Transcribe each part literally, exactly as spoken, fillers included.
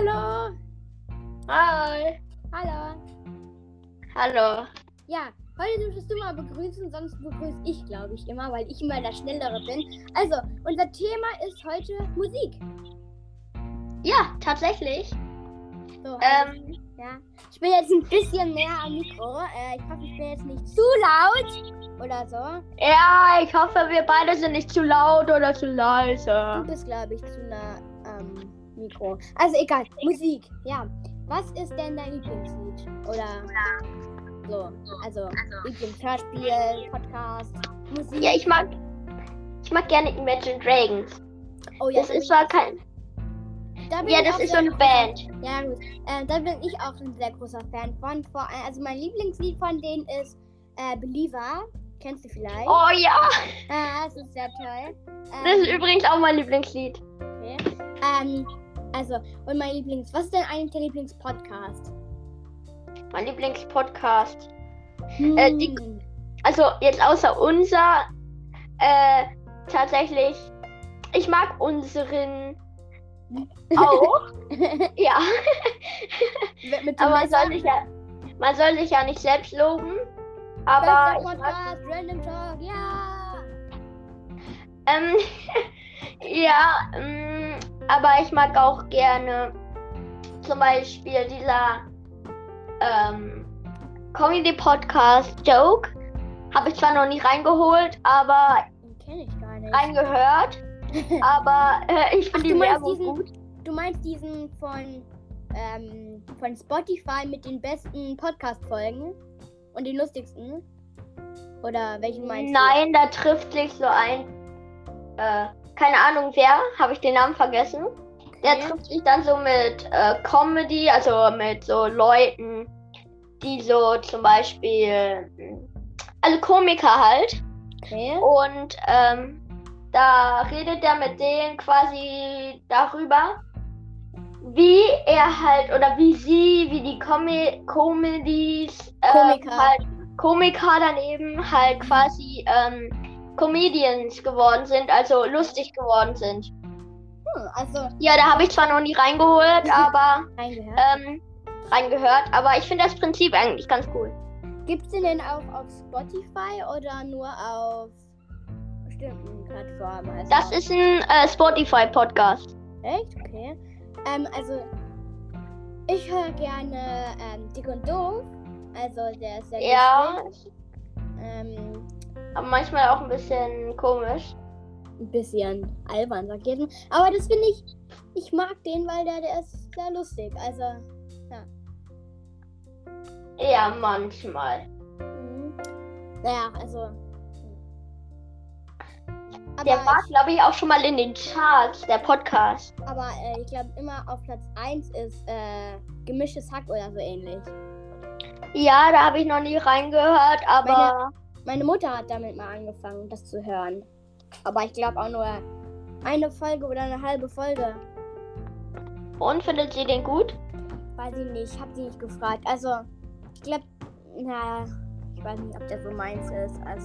Hallo. Hi. Hallo. Hallo. Ja, heute dürftest du mal begrüßen, sonst begrüße ich, glaube ich, immer, weil ich immer der Schnellere bin. Also, unser Thema ist heute Musik. Ja, tatsächlich. So, also, Ähm, ja. Ich bin jetzt ein bisschen näher am Mikro. Äh, ich hoffe, ich bin jetzt nicht zu laut oder so. ja, ich hoffe, wir beide sind nicht zu laut oder zu Du leise. bist, glaube ich, zu nah am Mikro. Also, egal. Musik. Ja. Was ist denn dein Lieblingslied? Oder so. Also, Lieblingshörspiel, Podcast, Musik. Ja, ich mag, ich mag gerne Imagine Dragons. Oh, ja, Das da ist bin zwar ich- kein, da bin ja, ich das auch ist so sehr eine großer- Band. Ja, gut. Ähm, da bin ich auch ein sehr großer Fan von. Vor, also, mein Lieblingslied von denen ist äh, Believer. Kennst du vielleicht? Oh ja, Ah, das ist sehr toll. das ist Ähm, übrigens auch mein Lieblingslied. okay. Ähm, also, und mein Lieblings... Was ist denn eigentlich dein Lieblingspodcast? Mein Lieblingspodcast. Hm. Äh, die- Also jetzt außer unser, äh, tatsächlich, ich mag unseren auch. Ja, mit, mit dem aber man Messer? soll sich ja, man soll sich ja nicht selbst loben. Bester Aber ich mag, Podcast, Random Talk, ja! ähm, ja, ähm, aber ich mag auch gerne zum Beispiel dieser ähm, Comedy-Podcast Joke. Habe ich zwar noch nie reingeholt, aber Den kenne ich gar nicht. reingehört. Aber äh, ich Ach, finde du die meinst Werbung diesen- gut. Du meinst diesen von, ähm, von Spotify mit den besten Podcast-Folgen und den lustigsten? Oder welchen meinst Nein, da trifft sich so ein, äh, keine Ahnung wer, habe ich den Namen vergessen. Der Okay. trifft sich dann so mit äh, Comedy, also mit so Leuten, die so zum Beispiel, also Komiker halt. du? Okay. Und ähm, da redet er mit denen quasi darüber, wie er halt oder wie sie, wie die Comi Comedies, ähm, Komiker. halt Komiker dann eben halt quasi ähm, Comedians geworden sind, also lustig geworden sind. Hm, also, Ja, da habe ich zwar noch nie reingeholt, aber reingehört. ähm, reingehört, aber ich finde das Prinzip eigentlich ganz cool. Gibt's den denn auch auf Spotify oder nur auf bestimmten Plattformen? Also, Das ist ein äh, Spotify-Podcast. echt? Okay. Ähm, also, ich höre gerne ähm, Dick und Doof. Also, der ist sehr Ja, lustig. Ähm, aber manchmal auch ein bisschen komisch. ein bisschen albern, sag ich jetzt. Aber das finde ich, ich mag den, weil der, der ist sehr lustig. Also, Ja, manchmal. mhm. Naja, also. Aber Der war, ich, glaube ich, auch schon mal in den Charts, der Podcast. aber äh, ich glaube, immer auf Platz eins ist äh, Gemischtes Hack oder so ähnlich. Ja, da habe ich noch nie reingehört, aber Meine Mutter hat damit mal angefangen, das zu hören. Aber ich glaube auch nur eine Folge oder eine halbe Folge. und findet sie den gut? Weiß ich nicht, hab sie nicht gefragt. Also, ich glaube, na, ich weiß nicht, ob der so meins ist. Also,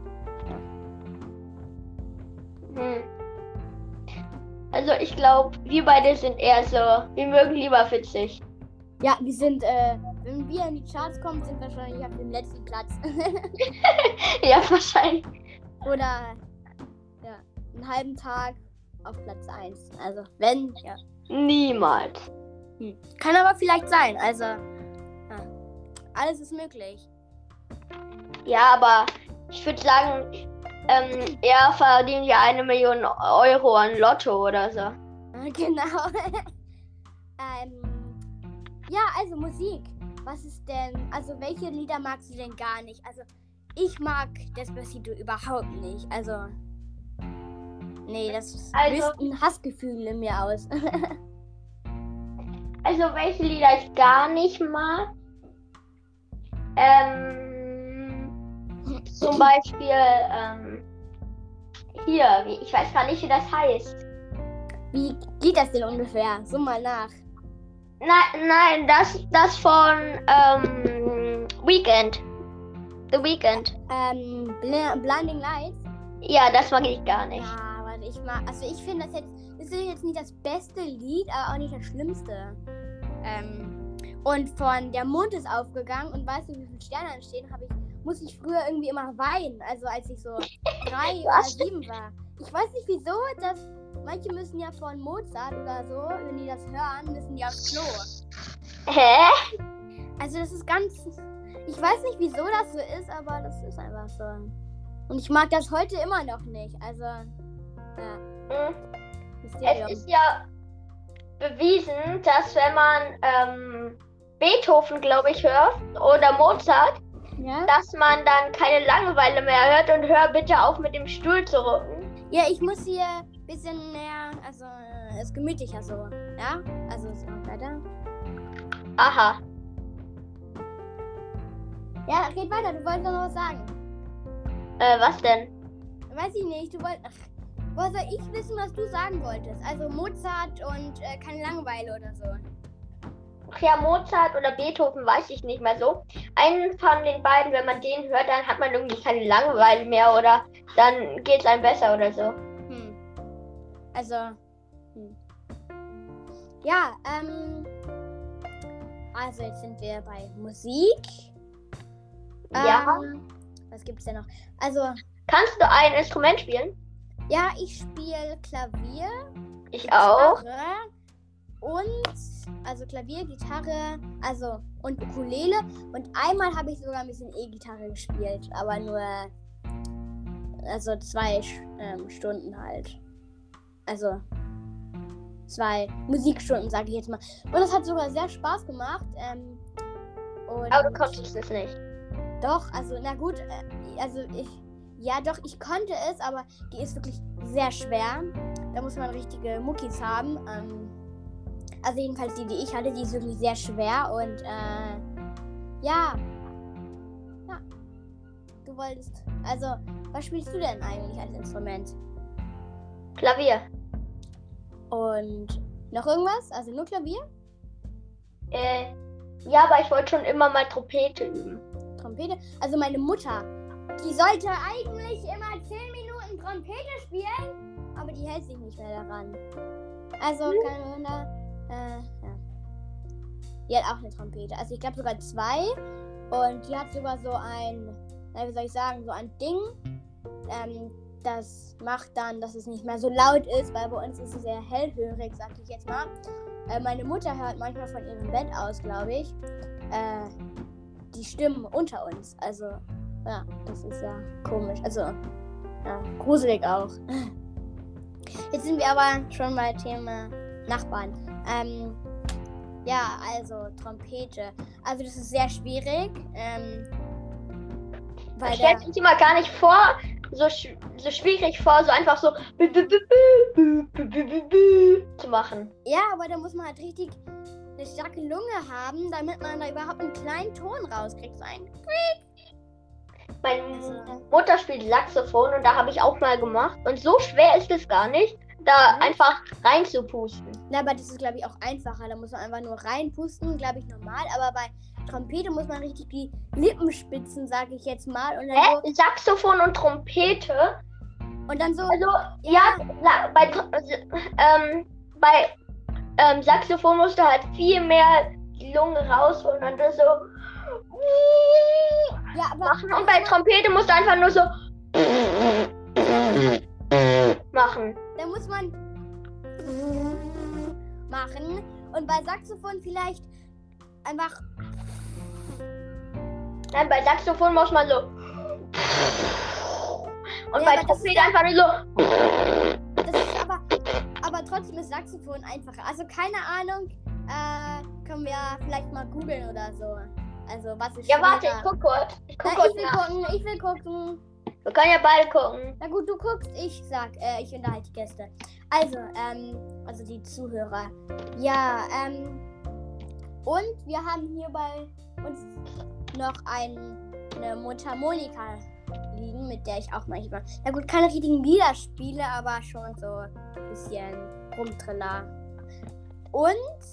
Hm. Also ich glaube, wir beide sind eher so, wir mögen lieber witzig. ja, wir sind, äh, wenn wir in die Charts kommen, sind wir wahrscheinlich auf dem letzten Platz. Ja, wahrscheinlich. Oder, ja, einen halben Tag auf Platz eins. Also, wenn, ja. Niemals. Hm. Kann aber vielleicht sein. Also, ja. Alles ist möglich. Ja, aber ich würde sagen, ähm, er verdient ja eine Million Euro an Lotto oder so. Genau. ähm, ja, also Musik. Was ist denn, also welche Lieder magst du denn gar nicht? Also ich mag Despacito überhaupt nicht. Also, nee, das Also- löst ein Hassgefühl in mir aus. Also welche Lieder ich gar nicht mag. Ähm, zum Beispiel, ähm, hier, wie, ich weiß gar nicht, wie das heißt. Wie geht das denn ungefähr? So mal nach. Nein, nein, das, das von ähm, Weekend. The Weekend. Ähm, Bl Blinding Lights. Ja, das mag ich gar nicht. Ja, warte, ich mag, also ich finde das jetzt, das ist jetzt nicht das beste Lied, aber auch nicht das schlimmste. Ähm, und von Der Mond ist aufgegangen und weißt du, wie viele Sterne entstehen, habe ich, muss ich früher irgendwie immer weinen, also als ich so drei oder sieben war. Ich weiß nicht wieso, dass manche müssen ja von Mozart oder so, wenn die das hören, müssen die aufs Klo. Hä? Also das ist ganz, ich weiß nicht wieso das so ist, aber das ist einfach so. Und ich mag das heute immer noch nicht, also, ja. Hm. Mysterium. Es ist ja bewiesen, dass wenn man ähm, Beethoven, glaube ich, hört oder Mozart, Ja? dass man dann keine Langeweile mehr hört und hör bitte auf mit dem Stuhl zu rücken. Ja, ich muss hier ein bisschen näher, also äh, ist gemütlicher so, ja? Also ist auch weiter. Aha. Ja, red weiter, du wolltest doch noch was sagen. Äh, was denn? Weiß ich nicht, du wolltest, ach, woher soll ich wissen, was du sagen wolltest? Also Mozart und äh, keine Langeweile oder so. Ach ja, Mozart oder Beethoven weiß ich nicht mehr so. Einen von den beiden, wenn man den hört, dann hat man irgendwie keine Langeweile mehr oder dann geht es einem besser oder so. Hm. Also, hm. Ja, ähm, also jetzt sind wir bei Musik. Ja. Ähm, was gibt's denn noch? Also, Kannst du ein Instrument spielen? ja, ich spiele Klavier, Ich auch. Gitarre und, also Klavier, Gitarre, also und Ukulele. Und einmal habe ich sogar ein bisschen E-Gitarre gespielt, aber nur, also zwei ähm, Stunden halt. Also zwei Musikstunden, sage ich jetzt mal. Und das hat sogar sehr Spaß gemacht. Ähm, und Aber du konntest es nicht. Doch, also na gut, äh, also ich, ja doch, ich konnte es, aber die ist wirklich sehr schwer. Da muss man richtige Muckis haben. Ähm, also jedenfalls die, die ich hatte, die ist wirklich sehr schwer und äh, ja, ja, du wolltest, also was spielst du denn eigentlich als Instrument? Klavier. Und noch irgendwas? Also nur Klavier? Äh, ja, aber ich wollte schon immer mal Trompete üben. Trompete? Also meine Mutter, die sollte eigentlich immer zehn Minuten Trompete spielen, aber die hält sich nicht mehr daran. Also, Hm. keine Wunder. Äh, ja. Die hat auch eine Trompete. Also ich glaube sogar zwei. Und die hat sogar so ein, na, wie soll ich sagen, so ein Ding. Ähm, das macht dann, dass es nicht mehr so laut ist, weil bei uns ist es sehr hellhörig, sag ich jetzt mal. Äh, meine Mutter hört manchmal von ihrem Bett aus, glaube ich, äh, die Stimmen unter uns. Also, ja, das ist ja komisch. Also, ja, gruselig auch. Jetzt sind wir aber schon bei Thema Nachbarn. Ähm, ja, also Trompete. Also das ist sehr schwierig. Ähm, weil Ich stelle der, mich immer gar nicht vor, so, sch so schwierig vor, so einfach so bü- bü- bü- bü- bü- bü- bü- bü- zu machen. ja, aber da muss man halt richtig eine starke Lunge haben, damit man da überhaupt einen kleinen Ton rauskriegt. So ein Meine Also- Mutter spielt Saxophon und da habe ich auch mal gemacht. Und so schwer ist es gar nicht, da Mhm. einfach reinzupusten. Na, aber das ist, glaube ich, auch einfacher. Da muss man einfach nur reinpusten, glaube ich, normal. Aber bei Trompete muss man richtig die Lippen spitzen, sage ich jetzt mal. Und dann Hä? so. Saxophon und Trompete? Und dann so. Also, ja, la- bei, Tr- ähm, bei ähm, Saxophon musst du halt viel mehr die Lunge rausholen und das so Ja, aber. machen. Und bei Trompete musst du einfach nur so machen. Da muss man machen. Und bei Saxophon vielleicht einfach. Nein, bei Saxophon muss man so. Und Ja, bei aber das ist Trompete ja- einfach nur so. Das ist aber. Aber trotzdem ist Saxophon einfacher. Also keine Ahnung. Äh, können wir vielleicht mal googeln oder so. Also was ist Ja, warte, ich schwerer? guck kurz. Ich guck Na, kurz ich will nach. gucken, ich will gucken. Wir können ja beide gucken. Na gut, du guckst, ich sag, äh, ich unterhalte die Gäste. Also, ähm, also die Zuhörer. Ja, ähm, und wir haben hier bei uns noch ein, eine Mundharmonika liegen, mit der ich auch manchmal, na gut, keine richtigen Lieder spiele, aber schon so ein bisschen rumtriller. Und,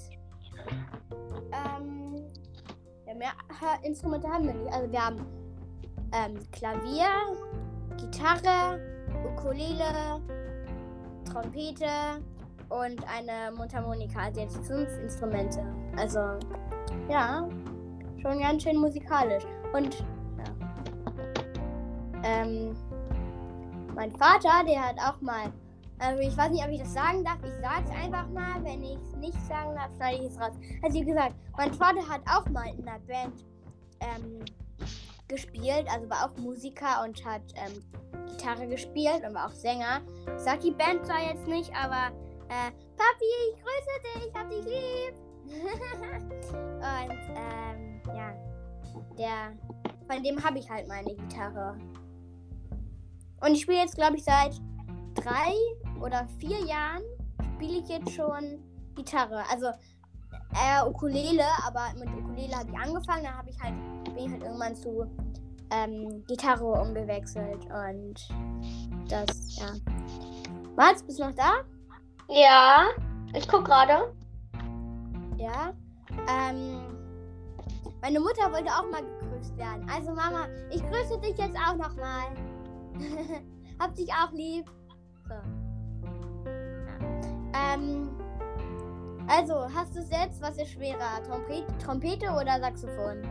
ähm, ja, mehr Hör- Instrumente haben wir nicht. Also wir haben ähm, Klavier, Gitarre, Ukulele, Trompete und eine Mundharmonika. Also jetzt fünf Instrumente. Also, ja, schon ganz schön musikalisch. Und, ja. Ähm, mein Vater, der hat auch mal, also ich weiß nicht, ob ich das sagen darf. Ich sage es einfach mal. Wenn ich es nicht sagen darf, schneide ich es raus. Also wie gesagt, mein Vater hat auch mal in einer Band ähm, gespielt. Also war auch Musiker und hat ähm, Gitarre gespielt und war auch Sänger. Ich sag die Band zwar jetzt nicht, aber äh, Papi, ich grüße dich, ich hab dich lieb. Und ähm, ja, der, von dem habe ich halt meine Gitarre. Und ich spiele jetzt, glaube ich, seit drei oder vier Jahren spiele ich jetzt schon Gitarre. Also äh, Ukulele, aber mit Ukulele habe ich angefangen, dann habe ich halt, bin ich halt irgendwann zu ähm, Gitarre umgewechselt und das, ja. Mats, bist du noch da? Ja, ich guck gerade. Ja. Ähm, meine Mutter wollte auch mal gegrüßt werden. Also Mama, ich grüße dich jetzt auch noch mal. Hab dich auch lieb. So. Ja. Ähm, also, hast du selbst, was ist schwerer? Trompete, Trompete oder Saxophon?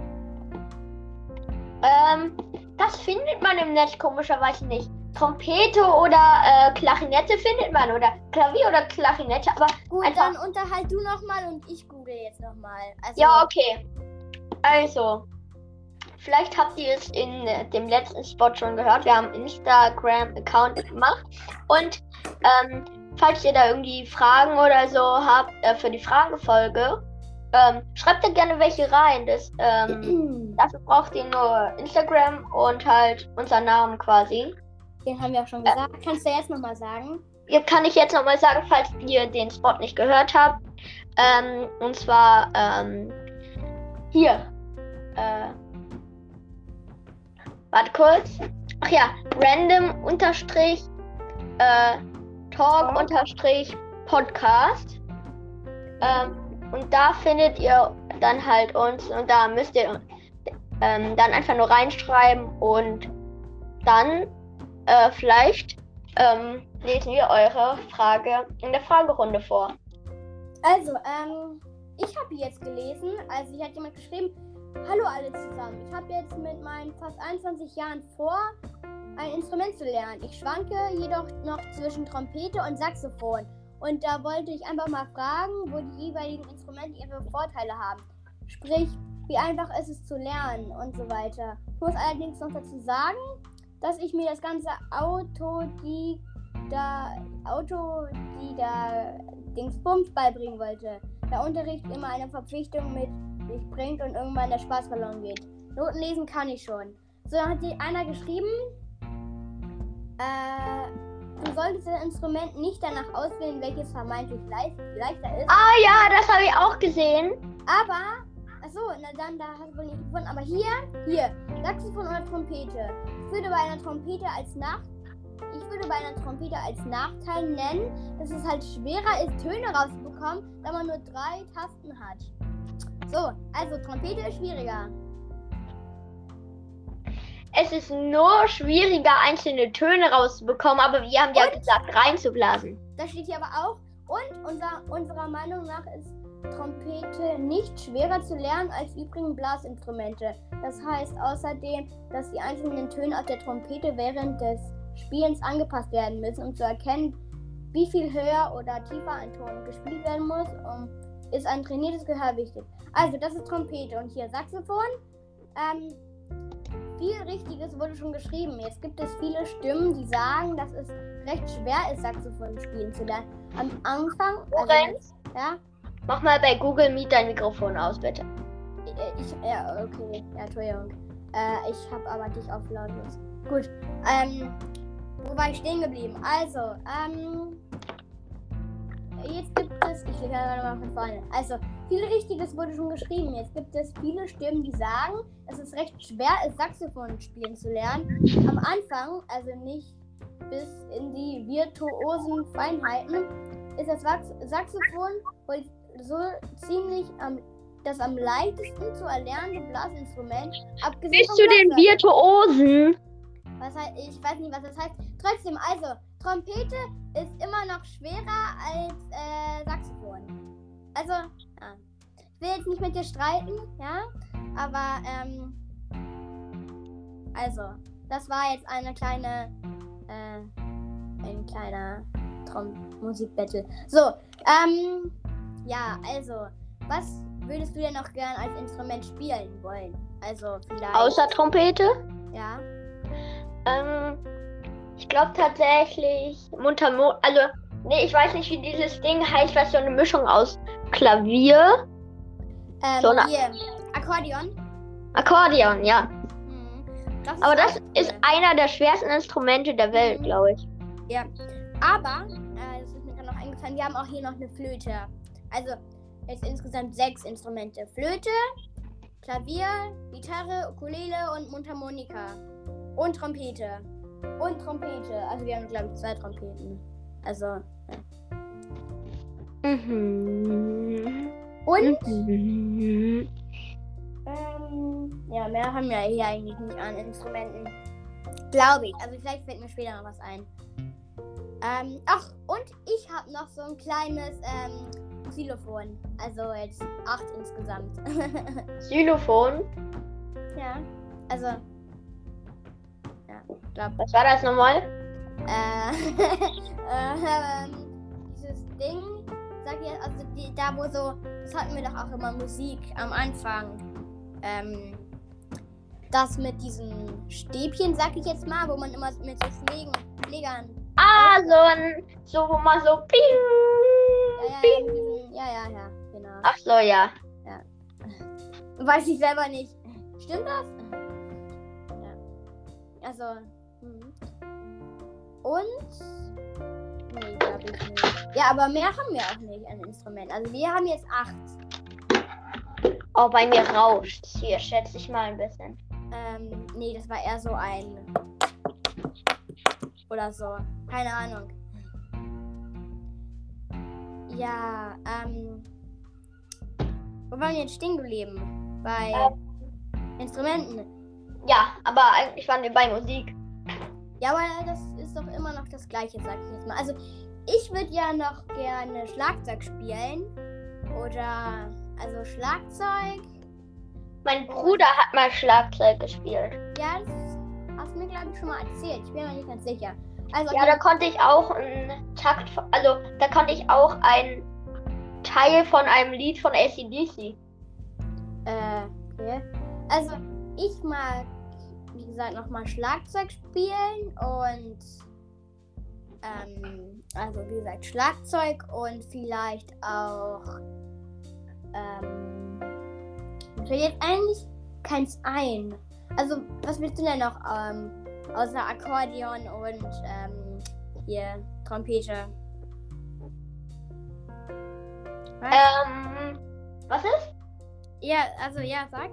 Ähm, das findet man im Netz komischerweise nicht. Trompete oder äh, Klarinette findet man oder Klavier oder Klarinette, aber gut, einfach... dann unterhalt du nochmal und ich google jetzt nochmal. Also, ja, okay. Also, vielleicht habt ihr es in äh, dem letzten Spot schon gehört. Wir haben einen Instagram-Account gemacht und ähm, falls ihr da irgendwie Fragen oder so habt äh, für die Fragefolge, ähm, schreibt da gerne welche rein. Das, ähm, dafür braucht ihr nur Instagram und halt unseren Namen quasi. Den haben wir auch schon gesagt. Äh, Kannst du jetzt nochmal sagen? Ja, kann ich jetzt nochmal sagen, falls ihr den Spot nicht gehört habt. Ähm, und zwar ähm, hier. Äh, warte kurz. Ach ja, random unterstrich äh, talk Talk. unterstrich podcast. Ähm, und da findet ihr dann halt uns und da müsst ihr ähm, dann einfach nur reinschreiben und dann Äh, vielleicht ähm, lesen wir eure Frage in der Fragerunde vor. Also, ähm, ich habe jetzt gelesen, also hier hat jemand geschrieben, hallo alle zusammen, ich habe jetzt mit meinen fast einundzwanzig Jahren vor, ein Instrument zu lernen. Ich schwanke jedoch noch zwischen Trompete und Saxophon. Und da wollte ich einfach mal fragen, wo die jeweiligen Instrumente ihre Vorteile haben. Sprich, wie einfach ist es zu lernen und so weiter. Ich muss allerdings noch dazu sagen, dass ich mir das ganze Autodida, Autodida Dingsbums beibringen wollte. Der Unterricht immer eine Verpflichtung mit sich bringt und irgendwann der Spaß verloren geht. Noten lesen kann ich schon. So, dann hat einer geschrieben, äh, du solltest das Instrument nicht danach auswählen, welches vermeintlich leicht, leichter ist. Ah ja, das habe ich auch gesehen. Aber, achso, na dann, da hast du wohl nicht gefunden. Aber hier, hier, Saxophon oder Trompete. Ich würde bei einer Trompete als Nach ich würde bei einer Trompete als Nachteil nennen, dass es halt schwerer ist, Töne rauszubekommen, da man nur drei Tasten hat. So, also Trompete ist schwieriger. Es ist nur schwieriger, einzelne Töne rauszubekommen, aber wir haben ja Und? gesagt, reinzublasen. Das steht hier aber auch. Und unser, unserer Meinung nach ist Trompete nicht schwerer zu lernen als die übrigen Blasinstrumente. Das heißt außerdem, dass die einzelnen Töne auf der Trompete während des Spielens angepasst werden müssen, um zu erkennen, wie viel höher oder tiefer ein Ton gespielt werden muss, um, ist ein trainiertes Gehör wichtig. Also das ist Trompete und hier Saxophon. Ähm, viel Richtiges wurde schon geschrieben. Jetzt gibt es viele Stimmen, die sagen, dass es recht schwer ist, Saxophon spielen zu lernen. Am Anfang... Lorenz, also, ja? mach mal bei Google Meet dein Mikrofon aus, bitte. Ich, ja, okay. Ja, Entschuldigung. Äh, ich habe aber dich auf lautlos. Gut. Ähm, wo war ich stehen geblieben? Also, ähm, jetzt gibt es, ich lege mal von vorne. Also, viel Richtiges wurde schon geschrieben. Jetzt gibt es viele Stimmen, die sagen, dass es recht schwer ist, Saxophon spielen zu lernen. Am Anfang, also nicht bis in die virtuosen Feinheiten, ist das Saxophon wohl so ziemlich am, das am leichtesten zu erlernende Blasinstrument. Abgesehen Bis zu den Virtuosen. Was heißt, ich weiß nicht, was das heißt. Trotzdem, also, Trompete ist immer noch schwerer als äh, Saxophon. Also, ja. Ich will jetzt nicht mit dir streiten, ja, aber, ähm, also, das war jetzt eine kleine, äh, ein kleiner Trom-Musikbattle. So, ähm, ja, also, was würdest du denn noch gern als Instrument spielen wollen? Also, vielleicht. Außer Trompete? Ja. Ähm, ich glaube tatsächlich Mundharmonika, also, nee, ich weiß nicht, wie dieses Ding heißt, was so eine Mischung aus Klavier, Ähm, so eine hier, Akkordeon. Akkordeon, ja. Mhm. Das ist Aber auch das cool. ist einer der schwersten Instrumente der Welt, Mhm. glaube ich. Ja, aber, äh, das ist mir gerade noch eingefallen, wir haben auch hier noch eine Flöte. Also, jetzt insgesamt sechs Instrumente. Flöte, Klavier, Gitarre, Ukulele und Mundharmonika. Und Trompete. Und Trompete. Also, wir haben, glaube ich, zwei Trompeten. Also, ja. Mhm. Und, Mhm. ähm, ja, mehr haben wir hier eigentlich nicht an Instrumenten. Glaube ich. Also, vielleicht fällt mir später noch was ein. Ähm, ach, und ich habe noch so ein kleines, ähm, Xylophon. Also jetzt acht insgesamt. Xylophon. Ja, also, ja, glaub. Was war das nochmal? Äh, ähm, dieses Ding, sag ich jetzt, also die, da wo so, das hatten wir doch auch immer Musik am Anfang. Ähm, das mit diesen Stäbchen, sag ich jetzt mal, wo man immer mit so Schlägen, Schlägern. Ah, so ein, so wo man so ping, Ja, ja, ping. ja, mit diesen, ja, ja, ja, genau. Ach so, ja. Weiß ich selber nicht. Stimmt das? Ja. Also, hm. Und? Nee, glaube ich nicht. Ja, aber mehr haben wir auch nicht an Instrumenten. Also wir haben jetzt acht. Oh, bei mir rauscht. Hier schätze ich mal ein bisschen. Ähm, nee, das war eher so ein. Oder so. Keine Ahnung. Ja, ähm. Wo waren wir jetzt stehen geblieben? Bei Ähm. Instrumenten. Ja, aber eigentlich waren wir bei Musik. Ja, aber das ist doch immer noch das Gleiche, sag ich jetzt mal. Also, ich würde ja noch gerne Schlagzeug spielen. Oder, also Schlagzeug. Mein Bruder hat mal Schlagzeug gespielt. Ja, das hast du mir, glaube ich, schon mal erzählt. Ich bin mir nicht ganz sicher. Also, Ja, da konnte ich auch einen Takt, also da konnte ich auch einen Teil von einem Lied von A C D C. Äh, okay. Also, ich mag, wie gesagt, nochmal Schlagzeug spielen und, ähm, also wie gesagt, Schlagzeug und vielleicht auch, ähm, mir fällt jetzt eigentlich keins ein. Also, was willst du denn noch, ähm, außer Akkordeon und, ähm, hier, Trompete? Was? Ähm, was ist? Ja, also, ja, sag.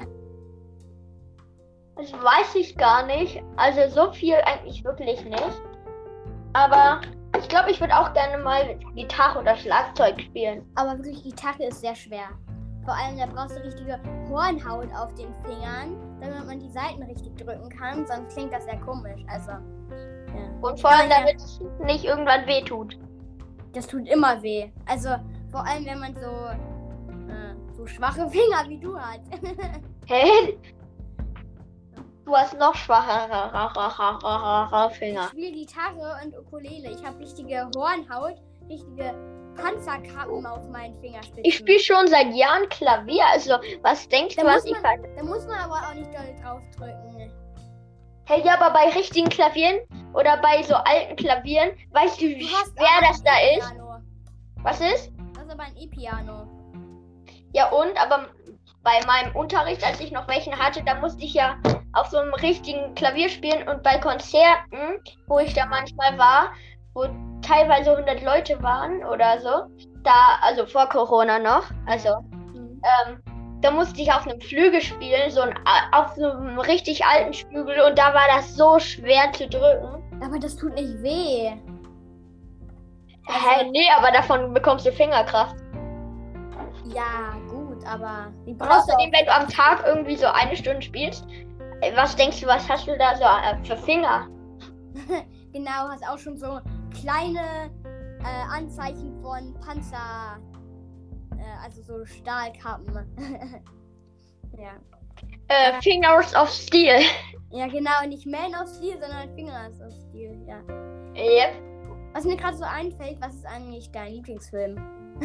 Das weiß ich gar nicht. Also so viel eigentlich wirklich nicht. Aber ich glaube, ich würde auch gerne mal Gitarre oder Schlagzeug spielen. Aber wirklich, Gitarre ist sehr schwer. Vor allem, da brauchst du richtige Hornhaut auf den Fingern, damit man die Saiten richtig drücken kann, sonst klingt das sehr komisch. Also, ja. Und vor allem, Ja, damit es nicht irgendwann wehtut. das tut immer weh. Also, vor allem, wenn man so, äh, so schwache Finger wie du hast. Hä? Du hast noch schwachere Ich Finger. spiele Gitarre und Ukulele. Ich habe richtige Hornhaut, richtige Panzerkappen auf meinen Fingerspitzen. Ich spiele schon seit Jahren Klavier. Also, was denkst Da du, was muss ich man- kann? Da muss man aber auch nicht doll drauf drücken. Hey, ja, aber bei richtigen Klavieren oder bei so alten Klavieren, weißt du, wie Du hast schwer aber das da ein ist? E-Piano. Was ist? Das ist aber ein E-Piano. Ja, und? Aber bei meinem Unterricht, als ich noch welchen hatte, da musste ich ja auf so einem richtigen Klavier spielen. Und bei Konzerten, wo ich da manchmal war, wo teilweise hundert Leute waren oder so, da, also vor Corona noch, also, Mhm. ähm, da musste ich auf einem Flügel spielen, so ein, auf so einem richtig alten Flügel, und da war das so schwer zu drücken. Aber das tut nicht weh. Hä, nee, aber davon bekommst du Fingerkraft. Ja, gut, aber die Und brauchst du außerdem, auch. wenn du am Tag irgendwie so eine Stunde spielst, äh, was denkst du, was hast du da so äh, für Finger? Genau, hast auch schon so kleine äh, Anzeichen von Panzer, äh, also so Stahlkappen. Ja. Äh, Ja. Fingers of Steel. Ja, genau, nicht Man of Steel, sondern Fingers of Steel, ja. Yep. Was mir gerade so einfällt, was ist eigentlich dein Lieblingsfilm?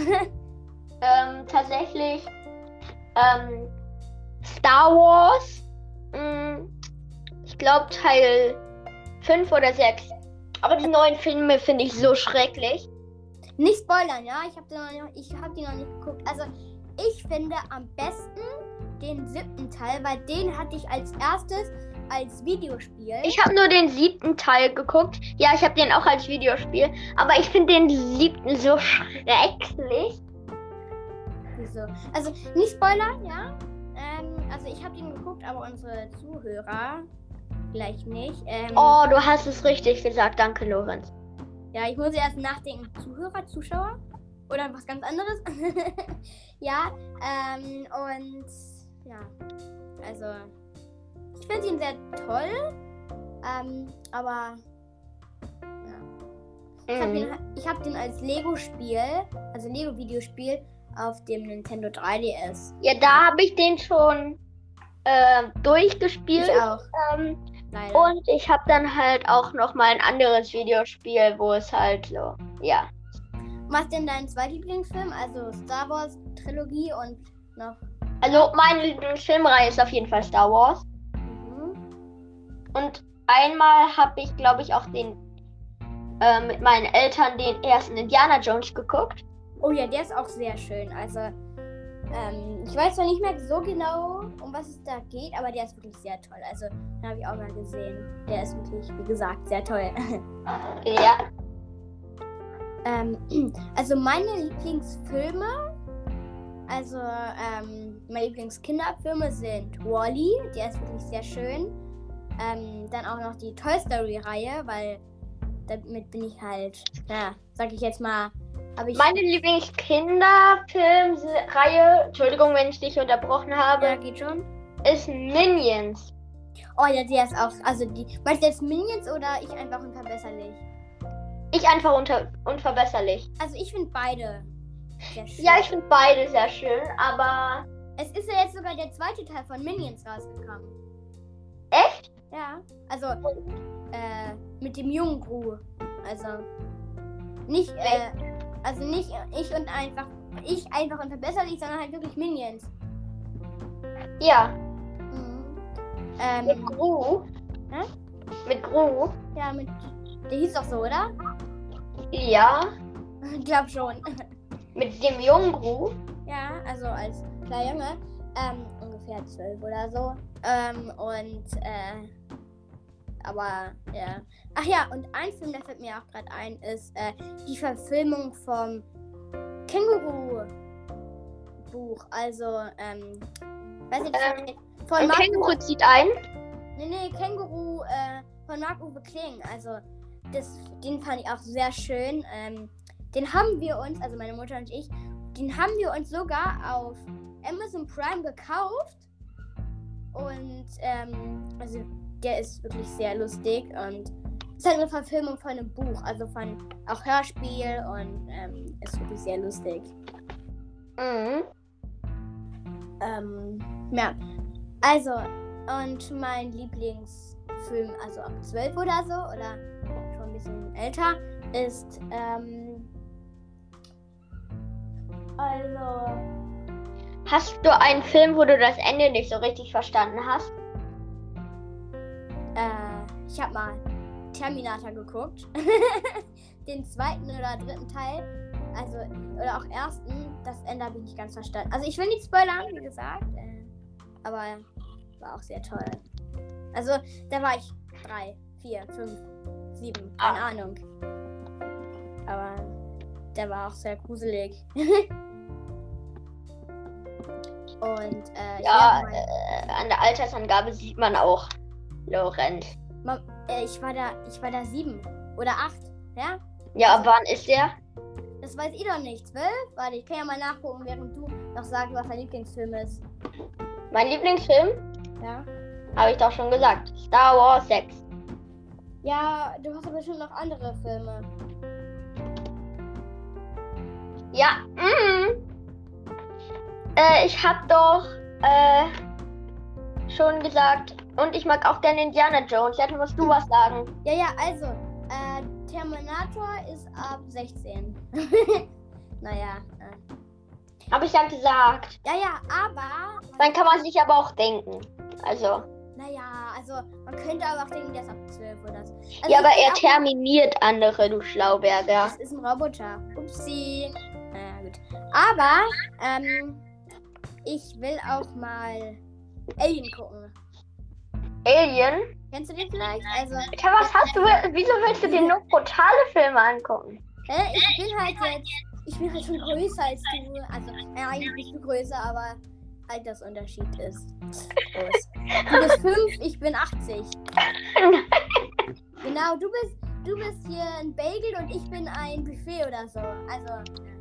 Ähm, tatsächlich ähm, Star Wars. Mh, ich glaube Teil fünf oder sechs. Aber die neuen Filme finde ich so schrecklich. Nicht spoilern, ja? Ich habe die, noch nicht- ich hab die noch nicht geguckt. Also, ich finde am besten den siebten Teil, weil den hatte ich als erstes als Videospiel. Ich habe nur den siebten Teil geguckt. Ja, ich habe den auch als Videospiel. Aber ich finde den siebten so schrecklich. Wieso? Also, nicht spoilern, ja? Ähm, also, ich habe den geguckt, aber unsere Zuhörer gleich nicht. Ähm, Oh, du hast es richtig gesagt. Danke, Lorenz. Ja, ich muss erst nachdenken. Zuhörer, Zuschauer? Oder was ganz anderes? Ja, ähm, und ja, also ich finde ihn sehr toll, ähm, aber ja. Ich habe Mhm. den, ich hab den als Lego-Spiel, also Lego-Videospiel auf dem Nintendo drei D S. Ja, da habe ich den schon äh, durchgespielt. Ich auch, Ähm, leider. und ich habe dann halt auch noch mal ein anderes Videospiel, wo es halt so, ja. Was ist denn dein zweitlieblingsfilm? Also Star Wars Trilogie und noch. Also meine Lieblingsfilmreihe ist auf jeden Fall Star Wars. Mhm. Und einmal habe ich, glaube ich, auch den äh, mit meinen Eltern den ersten Indiana Jones geguckt. Oh ja, der ist auch sehr schön. Also, ähm, ich weiß zwar nicht mehr so genau, um was es da geht, aber der ist wirklich sehr toll. Also, den habe ich auch mal gesehen. Der ist wirklich, wie gesagt, sehr toll. Ja. ähm, also, meine Lieblingsfilme, also, ähm, meine Lieblingskinderfilme sind Wall-E, der ist wirklich sehr schön. Ähm, dann auch noch die Toy Story-Reihe, weil damit bin ich halt, ja, sag ich jetzt mal, habe ich. Meine Lieblingskinderfilmreihe, Entschuldigung, wenn ich dich unterbrochen habe, Ja, geht schon. ist Minions. Oh ja, der ist auch, also die, meinst du jetzt Minions oder ich einfach unverbesserlich? Ich einfach unter, unverbesserlich. Also ich finde beide sehr schön. Ja, ich finde beide sehr schön, aber Es ist ja jetzt sogar der zweite Teil von Minions rausgekommen. echt? Ja, also äh, mit dem jungen Gru. Also nicht, äh, also nicht ich und einfach, ich einfach unverbesserlich, sondern halt wirklich Minions. Ja, Mhm. mit Ähm, Gru. Hä? Mit Gru. ja, mit, der hieß doch so, oder? Ja, Ich glaube schon. mit dem jungen Gru. Ja, also als kleiner Junge, ähm, ungefähr zwölf oder so. Ähm, und, äh, aber, ja. Ach ja, und ein Film, der fällt mir auch gerade ein, ist äh, die Verfilmung vom Känguru-Buch. Also, ähm, weiß nicht, Ähm, von Ein Marc Känguru zieht ein. Nee, nee, Känguru äh, von Marc-Uwe Kling. Also, das, den fand ich auch sehr schön. Ähm, den haben wir uns, also meine Mutter und ich, den haben wir uns sogar auf Amazon Prime gekauft. Und, ähm, also, der ist wirklich sehr lustig und ist halt eine Verfilmung von einem Buch, also von auch Hörspiel und ähm, ist wirklich sehr lustig. Mhm. Ähm, ja, also, und mein Lieblingsfilm, also ab zwölf oder so, oder schon ein bisschen älter, ist, ähm, also, Hast du einen Film, wo du das Ende nicht so richtig verstanden hast? äh, ich hab mal Terminator geguckt. Den zweiten oder dritten Teil, also, oder auch ersten, das Ende habe ich nicht ganz verstanden. Also, ich will nicht spoilern, wie gesagt, äh, aber war auch sehr toll. Also, da war ich drei, vier, fünf, sieben, keine Ah. Ahnung. Aber der war auch sehr gruselig. Und, äh, ich Ja, werd mal- äh, an der Altersangabe sieht man auch Lorenz. Ma- äh, ich war da, ich war da sieben oder acht, ja? Ja, ab wann ist der? Das weiß ich doch nicht. Zwölf? Warte, ich kann ja mal nachgucken, während du noch sagst, was dein Lieblingsfilm ist. Mein Lieblingsfilm, Ja? habe ich doch schon gesagt. Star Wars sechs. Ja, du hast aber bestimmt noch andere Filme. Ja, mm. äh, ich hab doch äh, schon gesagt, und ich mag auch gerne Indiana Jones. Jetzt musst du was sagen. Ja, ja, also, äh, Terminator ist ab sechzehn. Naja. Äh. Hab ich ja gesagt. Ja, ja, aber... Dann kann man sich aber auch denken. Also. Naja, also, man könnte aber auch denken, der ist ab zwölf oder so. Also, Ja, aber ich will er auch- terminiert andere, du Schlauberger. Das ist ein Roboter. Upsi. Naja, gut. Aber, ähm, ich will auch mal Alien gucken. Alien? Kennst du den vielleicht? Also, Alter, was hast du? Wieso willst du dir nur brutale Filme angucken? äh, ich bin halt jetzt, ich bin halt schon größer als du. Also, ja, eigentlich bist du größer, aber Altersunterschied ist groß. Du bist fünf, ich bin achtzig. Genau, du bist, du bist hier ein Bagel und ich bin ein Buffet oder so. Also,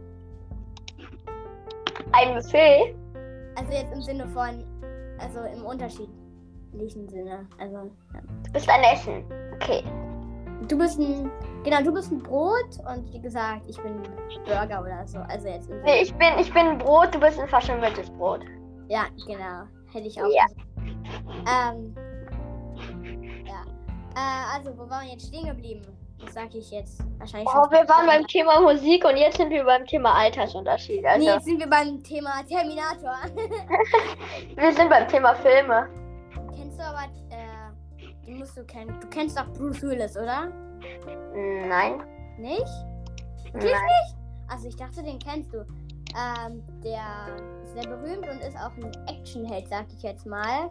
Ein Buffet? also jetzt im Sinne von, also im unterschiedlichen Sinne. Also, ja. Du bist ein Essen. Okay. Du bist ein, genau, du bist ein Brot und wie gesagt, ich bin Burger oder so. Also jetzt im Sinne. Nee, ich bin, ich bin ein Brot, du bist ein verschimmeltes Brot. Ja, genau. Hätte ich auch Ja. gesagt. Ähm, ja. Äh, also, wo waren wir jetzt stehen geblieben? Das sage ich jetzt wahrscheinlich Oh, schon. wir waren beim Thema Musik und jetzt sind wir beim Thema Altersunterschied. Also, Nee, jetzt sind wir beim Thema Terminator. wir sind beim Thema Filme. Kennst du aber, äh, den musst du kennen. Du kennst doch Bruce Willis, oder? Nein. Nicht? Wirklich Nein. nicht? Also, ich dachte, den kennst du. Ähm, der ist sehr berühmt und ist auch ein Actionheld, sag ich jetzt mal.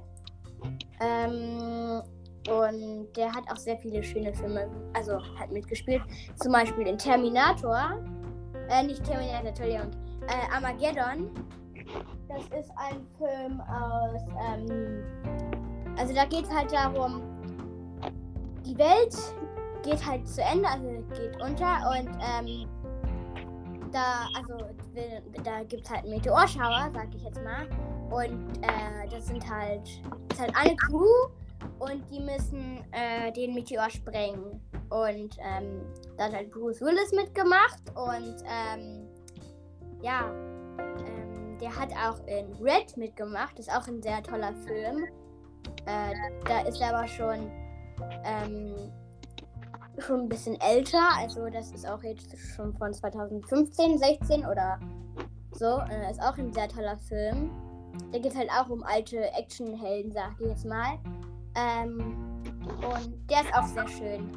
Ähm, und der hat auch sehr viele schöne Filme, also hat mitgespielt. Zum Beispiel in Terminator. Äh, nicht Terminator, Entschuldigung. Äh, Armageddon. Das ist ein Film aus, ähm, also da geht es halt darum, die Welt geht halt zu Ende, also geht unter und, ähm, da, also, da gibt es halt einen Meteorschauer, sag ich jetzt mal. Und äh, das sind halt, das ist halt eine Crew und die müssen äh, den Meteor sprengen. Und ähm, da hat halt Bruce Willis mitgemacht und ähm, ja, ähm, der hat auch in Red mitgemacht, das ist auch ein sehr toller Film. Äh, da ist er aber schon ähm, schon ein bisschen älter, also das ist auch jetzt schon von zweitausendfünfzehn, sechzehn oder so. Äh, ist auch ein sehr toller Film. Da geht es halt auch um alte Actionhelden, sag ich jetzt mal. Ähm, und der ist auch sehr schön.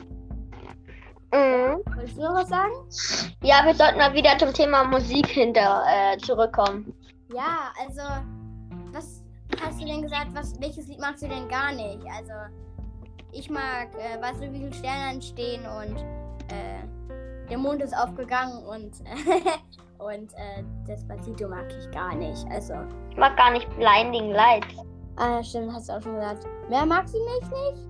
Mhm. Wolltest du noch was sagen? Ja, wir sollten mal wieder zum Thema Musik hinter äh, zurückkommen. Ja, also, was hast du denn gesagt, was, welches Lied magst du denn gar nicht? Also, ich mag, äh, weißt du, wie viele Sterne entstehen und äh, der Mond ist aufgegangen und, und äh, Despacito mag ich gar nicht. Also, Ich mag gar nicht Blinding Lights. ah, stimmt, hast du auch schon gesagt. Mehr magst du nicht, nicht?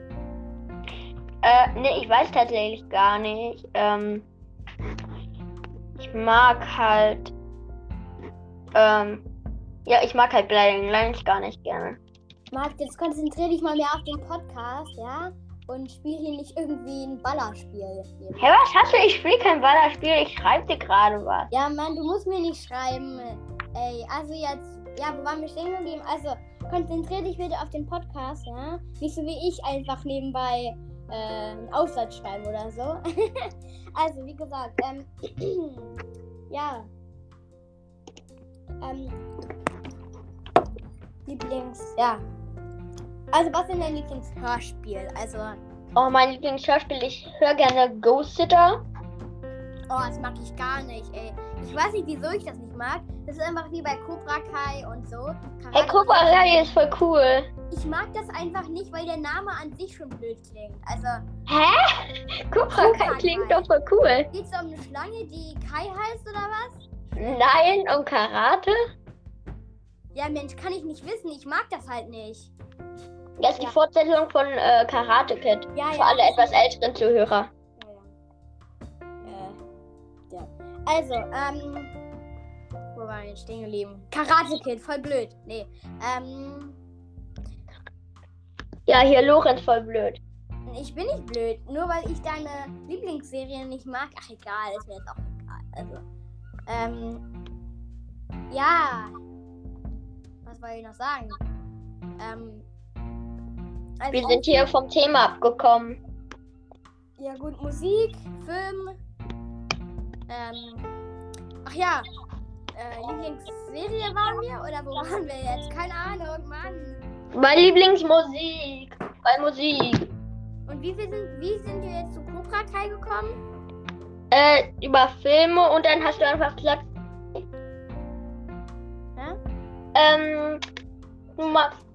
Äh, nee, ich weiß tatsächlich gar nicht. Ähm, ich mag halt, ähm, ja, ich mag halt Blinding Lights gar nicht gerne. Marc, jetzt konzentrier dich mal mehr auf den Podcast, ja? Und spiel hier nicht irgendwie ein Ballerspiel. Hä, was hast du? Ich spiele kein Ballerspiel, ich schreibe dir gerade was. Ja, Mann, du musst mir nicht schreiben. Ey, also jetzt, ja, wo waren wir stehen geblieben? Also, konzentrier dich bitte auf den Podcast, ja? Nicht so wie ich einfach nebenbei äh, einen Aufsatz schreiben oder so. Also, wie gesagt, ähm, ja. Ähm, Lieblings, ja. Also, was ist denn dein Lieblingshörspiel? Also, Oh, mein Lieblingshörspiel, ich höre gerne Ghost Sitter. oh, das mag ich gar nicht, ey. Ich weiß nicht, wieso ich das nicht mag. Das ist einfach wie bei Cobra Kai und so. Hey, Karate- guck mal, Ray ist voll cool. Ich mag das einfach nicht, weil der Name an sich schon blöd klingt. Also, Hä? Guck mal, Cobra Kai klingt Kai. doch voll cool. geht's da um eine Schlange, die Kai heißt oder was? Nein, um Karate? Ja, Mensch, kann ich nicht wissen. Ich mag das halt nicht. Das ist die Ja. Fortsetzung von äh, Karate Kid. Ja, Für ja. alle etwas älteren Zuhörer. Ja, ja. Äh, ja. Also, ähm. Wo waren wir jetzt stehen geblieben? Karate Kid, voll blöd. Nee. Ähm. Ja, hier Lorenz voll blöd. Ich bin nicht blöd. Nur weil ich deine Lieblingsserie nicht mag. Ach, egal. Ist mir jetzt auch egal. Also, ähm, ja. Was wollte ich noch sagen? Ähm, also Wir sind hier vom Thema abgekommen. Ja gut, Musik, Film. Ähm, ach ja. Äh, Lieblingsserie waren wir? Oder wo waren wir jetzt? Keine Ahnung, Mann. Meine Lieblingsmusik. Bei Musik. Und wie, wir sind, wie sind wir jetzt zu Cobra Kai gekommen? Äh, über Filme und dann hast du einfach gesagt, Ja? ähm, du magst,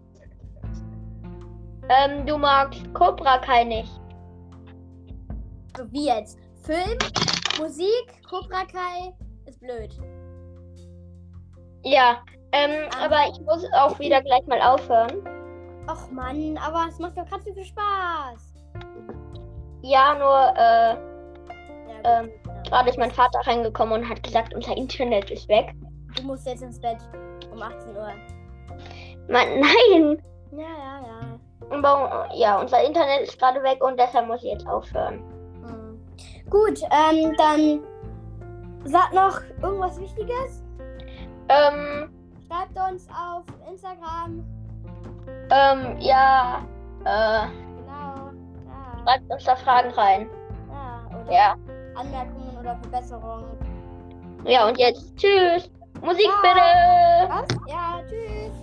ähm, du magst Cobra Kai nicht. Also wie jetzt? Film, Musik, Cobra Kai ist blöd. Ja, ähm, Ah. aber ich muss auch wieder gleich mal aufhören. Och Mann, aber es macht doch gerade so viel Spaß. Ja, nur, äh, Ja, ähm, gut. Ja. gerade ist mein Vater reingekommen und hat gesagt, unser Internet ist weg. Du musst jetzt ins Bett um achtzehn Uhr. Man, nein! Ja, ja, ja. Aber, ja, unser Internet ist gerade weg und deshalb muss ich jetzt aufhören. Hm. Gut, ähm, dann sag noch irgendwas Wichtiges. Ähm, Schreibt uns auf Instagram. ähm, ja, äh, Genau. Ja, schreibt uns da Fragen rein. ja. Oder Ja. Anmerkungen oder Verbesserungen. Ja, und jetzt tschüss. Musik Ciao. bitte. Was? Ja, tschüss.